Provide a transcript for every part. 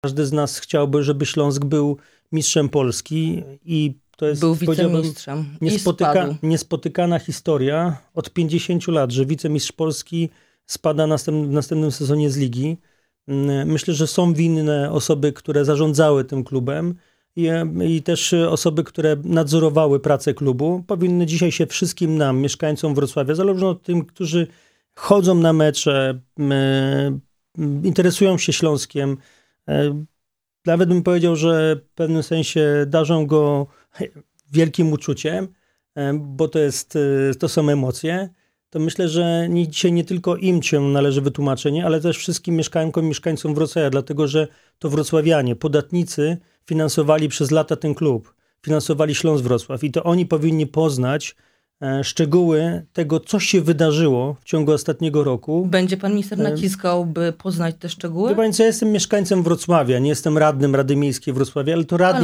Każdy z nas chciałby, żeby Śląsk był mistrzem Polski i to jest, Był powiedziałbym, wicemistrzem i spadł. niespotykana historia od 50 lat, że wicemistrz Polski spada w następnym sezonie z ligi. Myślę, że są winne osoby, które zarządzały tym klubem i też osoby, które nadzorowały pracę klubu. Powinny dzisiaj się wszystkim nam, mieszkańcom Wrocławia, zależnie od tym, którzy chodzą na mecze, interesują się Śląskiem. Nawet bym powiedział, że w pewnym sensie darzą go wielkim uczuciem, bo to są emocje. To myślę, że dzisiaj nie tylko im się należy wytłumaczenie, ale też wszystkim mieszkankom i mieszkańcom Wrocławia, dlatego że to wrocławianie, podatnicy finansowali przez lata ten klub, finansowali Śląsk Wrocław i to oni powinni poznać szczegóły tego, co się wydarzyło w ciągu ostatniego roku. Będzie pan minister naciskał, by poznać te szczegóły? Wie pani co, ja jestem mieszkańcem Wrocławia, nie jestem radnym Rady Miejskiej Wrocławia, ale to radni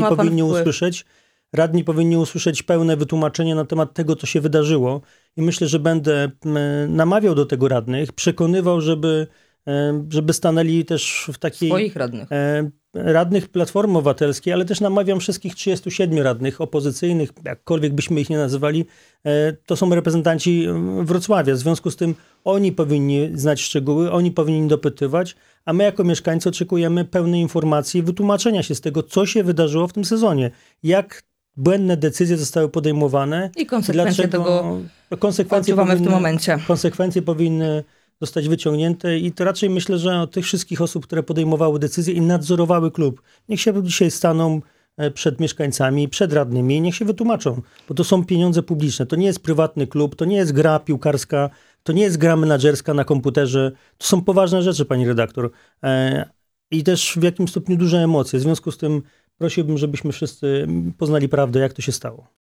powinni usłyszeć pełne wytłumaczenie na temat tego, co się wydarzyło. I myślę, że będę namawiał do tego radnych, przekonywał, żeby stanęli też w takiej... Swoich radnych. Radnych Platformy Obywatelskiej, ale też namawiam wszystkich 37 radnych opozycyjnych, jakkolwiek byśmy ich nie nazywali, to są reprezentanci Wrocławia. W związku z tym oni powinni znać szczegóły, oni powinni dopytywać, a my jako mieszkańcy oczekujemy pełnej informacji, wytłumaczenia się z tego, co się wydarzyło w tym sezonie. Jak błędne decyzje zostały podejmowane. I konsekwencje tego odczuwamy w tym momencie. Konsekwencje powinny zostać wyciągnięte i to raczej myślę, że od tych wszystkich osób, które podejmowały decyzje i nadzorowały klub, niech się dzisiaj staną przed mieszkańcami, przed radnymi, niech się wytłumaczą, bo to są pieniądze publiczne, to nie jest prywatny klub, to nie jest gra piłkarska, to nie jest gra menadżerska na komputerze, to są poważne rzeczy, pani redaktor. I też w jakimś stopniu duże emocje. W związku z tym prosiłbym, żebyśmy wszyscy poznali prawdę, jak to się stało.